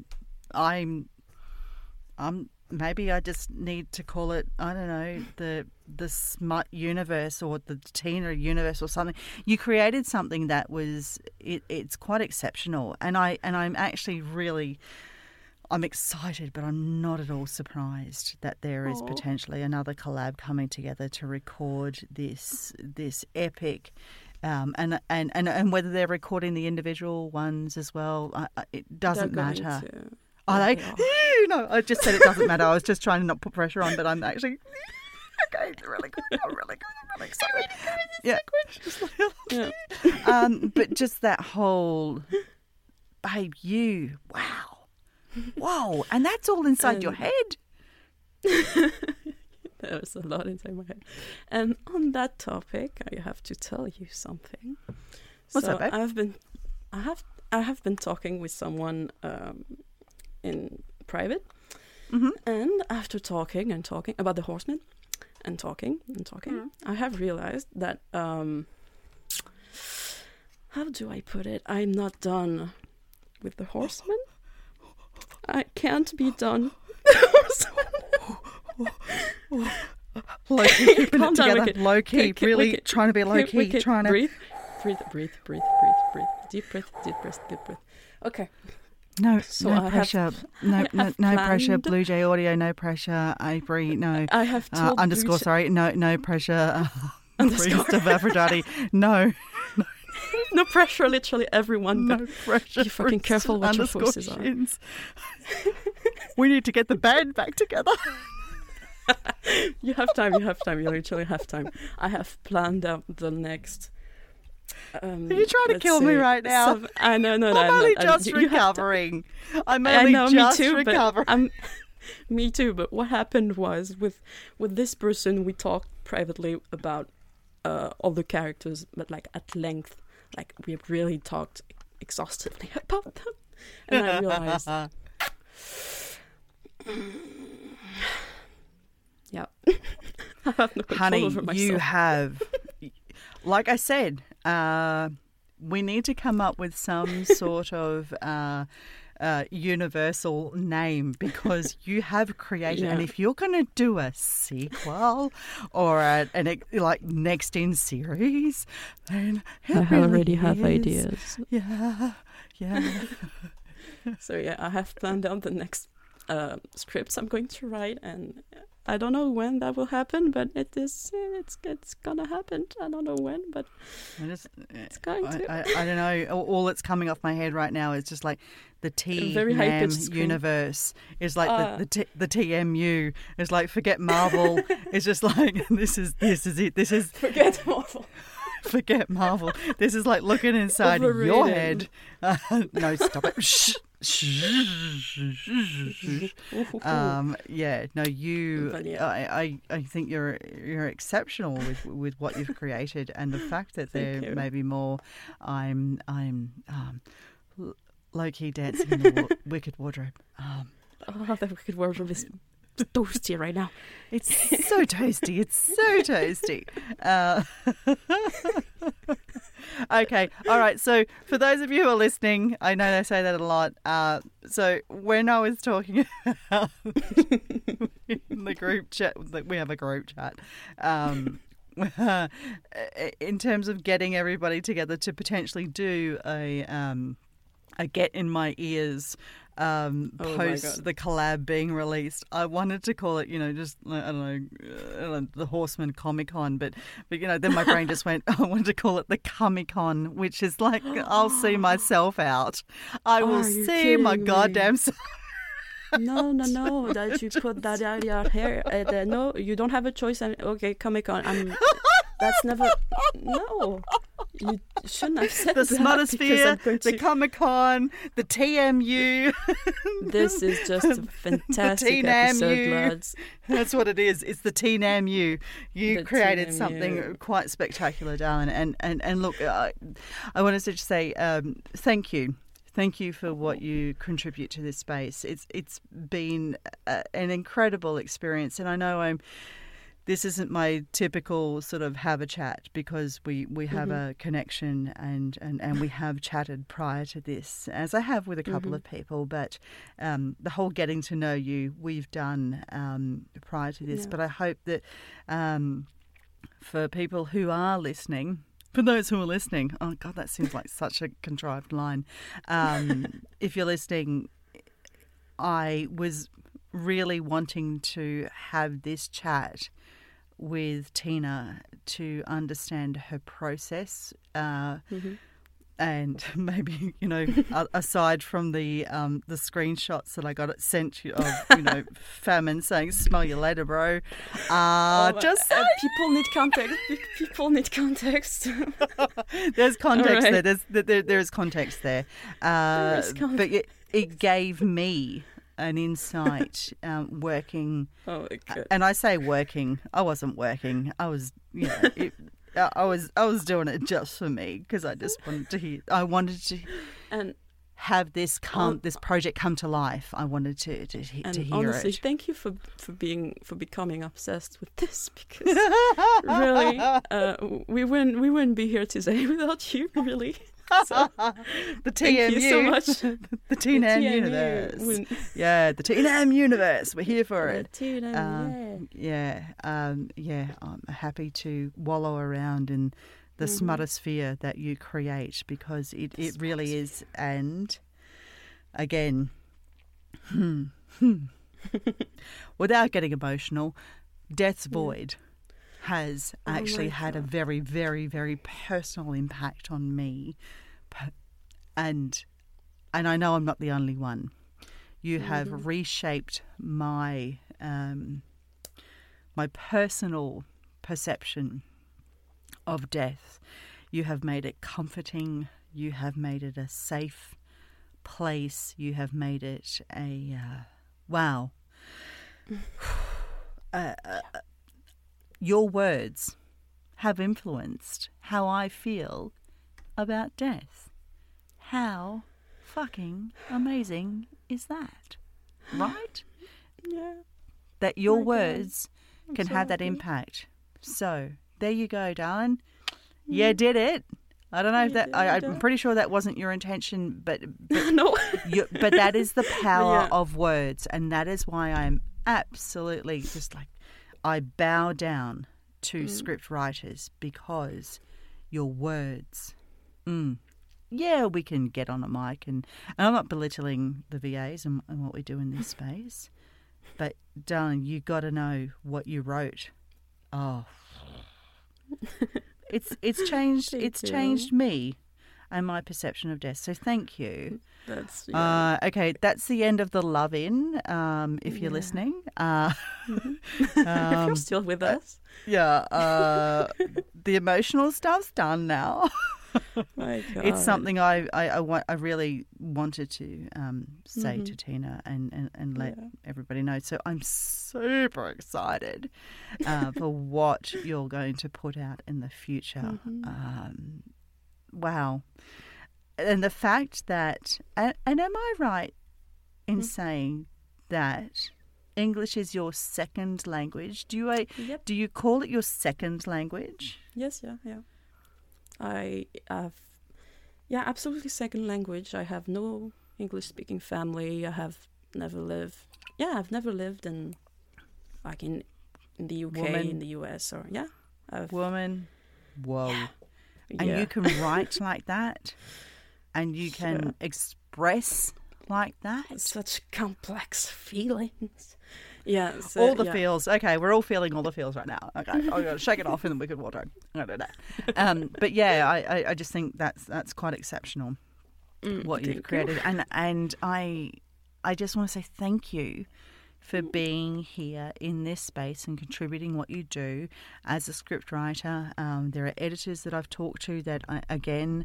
maybe I just need to call it, I don't know, the Smut universe or the Tina universe or something. You created something that was it's quite exceptional, and I'm actually really, I'm excited, but I'm not at all surprised that there is potentially another collab coming together to record this epic. And whether they're recording the individual ones as well, it doesn't matter. Are they? No, I just said it doesn't matter. I was just trying to not put pressure on, but I'm actually okay. Really good. I'm really good. I'm really excited. Yeah. But just that whole, babe, you, wow, whoa, and that's all inside your head. There was a lot inside my head. And on that topic, I have to tell you something. What's up, babe? I have been talking with someone in private, Mm-hmm. and after talking and talking about the Horsemen, and talking, I have realized that how do I put it? I'm not done with the Horsemen. I can't be done. Low key, keeping Calm it down, together. Wicked. Low key, Wicked, really Wicked. trying to be low key, Wicked. trying to breathe. Deep breath. Okay. No, So no I have- pressure. No have pressure. planned- Blue Jay Audio, no pressure. Avery, no. I have told Underscore. Blue Sorry, no pressure. Priest of Aphrodite. No. No pressure, literally everyone. No pressure. Be fucking careful what your forces are. Shins. We need to get the band back together. You have time. You literally have time. I have planned out the next... Are you trying to kill me right now? I know, no, I'm only just recovering. Me too, but what happened was with this person, we talked privately about all the characters, but like at length. Like, we really talked exhaustively about them. And I realized... yeah. I have no control over myself. You have... Like I said, we need to come up with some sort of universal name, because you have created, and if you're going to do a sequel or an like next in series, then I already have ideas. Yeah. So yeah, I have planned out the next scripts I'm going to write, and I don't know when that will happen, but it's gonna happen. I don't know when, but it's going to. I don't know. All that's coming off my head right now is just like the T-NAM universe is like the TMU. It's like, forget Marvel. It's just like this is it. This is forget Marvel. Forget Marvel. This is like looking inside your head. No, stop it. Shh. I think you're exceptional with what you've created, and the fact that there may be more. I'm low-key dancing in the Wicked Wardrobe. The Wicked Wardrobe is toasty right now. It's so toasty. It's so toasty. Okay, all right. So for those of you who are listening, I know they say that a lot. So when I was talking about in the group chat, we have a group chat. In terms of getting everybody together to potentially do a Get in My Ears post the collab being released, I wanted to call it, just I don't know, the Horseman Comic-Con, but then my brain just went, I wanted to call it the Comic-Con, which is like, I'll see myself out. I will see my goddamn self. No, that you put that idea out here. No, you don't have a choice. Okay, Comic-Con. That's never. No, you shouldn't have said the that. Smutosphere, the Comic-Con, the TMU. This is just a fantastic episode, lads. That's what it is. It's the TNAMU. You created something quite spectacular, darling. And look, I wanted to just say thank you. Thank you for what you contribute to this space. It's been an incredible experience, and I know this isn't my typical sort of have a chat, because we have a connection and we have chatted prior to this, as I have with a couple of people, but the whole getting to know you we've done prior to this. But I hope that for people who are listening, for those who are listening, oh God, that seems like such a contrived line. If you're listening, I was really wanting to have this chat with Tina to understand her process, and maybe aside from the screenshots that I got sent of famine saying "smell you later, bro." People need context. People need context. There's context there. There is context there. But it gave me an insight working. Oh my God. And I say working. I wasn't working. I was, I was doing it just for me, because I just wanted to hear. I wanted to have this project come to life. I wanted to hear honestly, it. Thank you for becoming obsessed with this, because really, we wouldn't be here today without you. Really. So, the TMU. Thank you so much. The TNAM universe. Yeah, the TNAM universe. We're here for it. I'm happy to wallow around in the smutosphere that you create, because it really is. And again, without getting emotional, Death's Void has actually had a very, very, very personal impact on me. And I know I'm not the only one. You have reshaped my my personal perception of death. You have made it comforting. You have made it a safe place. You have made it a wow. Your words have influenced how I feel about death. How fucking amazing is that? Right? Yeah. That your words can have that impact. So, there you go, darling. You did it. I don't know if that... I'm pretty sure that wasn't your intention, but no. But that is the power of words, and that is why I'm absolutely just like... I bow down to script writers because your words... Yeah, we can get on a mic, and I'm not belittling the VAs and what we do in this space, but darling, you got to know what you wrote. Oh, it's changed. It's changed me and my perception of death. So thank you. That's okay. That's the end of the love-in. If you're listening, if you're still with us, the emotional stuff's done now. My God. It's something I really wanted to say to Tina and let everybody know. So I'm super excited for what you're going to put out in the future. Wow. And the fact that, and am I right in saying that English is your second language? Do you call it your second language? Yes, yeah. I have, absolutely second language. I have no English-speaking family. I've never lived in, like in the UK, in the US, or Woman, whoa. Yeah. And you can write like that, and you can express like that. Such complex feelings. Yeah, so, all the feels. Okay, we're all feeling all the feels right now. Okay, I'm going to shake it off in the wicked wardrobe. I'm going to do that. But yeah, I just think that's quite exceptional what you've created, and I just want to say thank you for being here in this space and contributing what you do as a scriptwriter. There are editors that I've talked to that I'm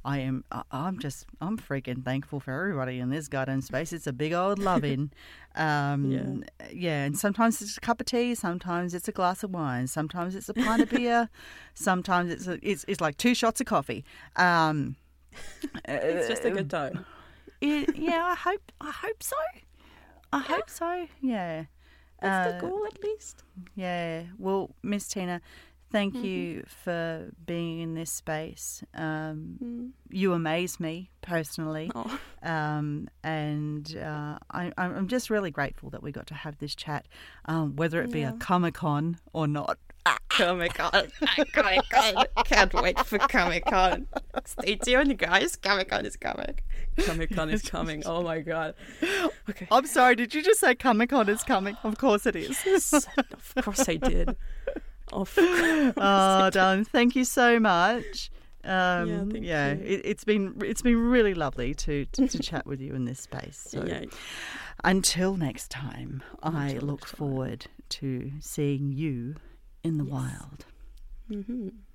freaking thankful for everybody in this goddamn space. It's a big old love-in. And sometimes it's a cup of tea, sometimes it's a glass of wine, sometimes it's a pint of beer, sometimes it's like 2 shots of coffee. It's just a good time. I hope so. I hope so, yeah. That's the goal, at least. Yeah. Well, Miss Tina, thank you for being in this space. You amaze me personally. Oh. I'm just really grateful that we got to have this chat, whether it be a Comic-Con or not. Comic-Con. Can't wait for Comic-Con. Stay tuned, guys. Comic-Con is coming. Comic-Con is coming. Oh, my God. Okay. I'm sorry, did you just say Comic-Con is coming? Of course it is. Yes, of course I did. Of course. Oh, darling, thank you so much. Thank you. It's been really lovely to chat with you in this space. So until next time, I look forward to seeing you in the wild.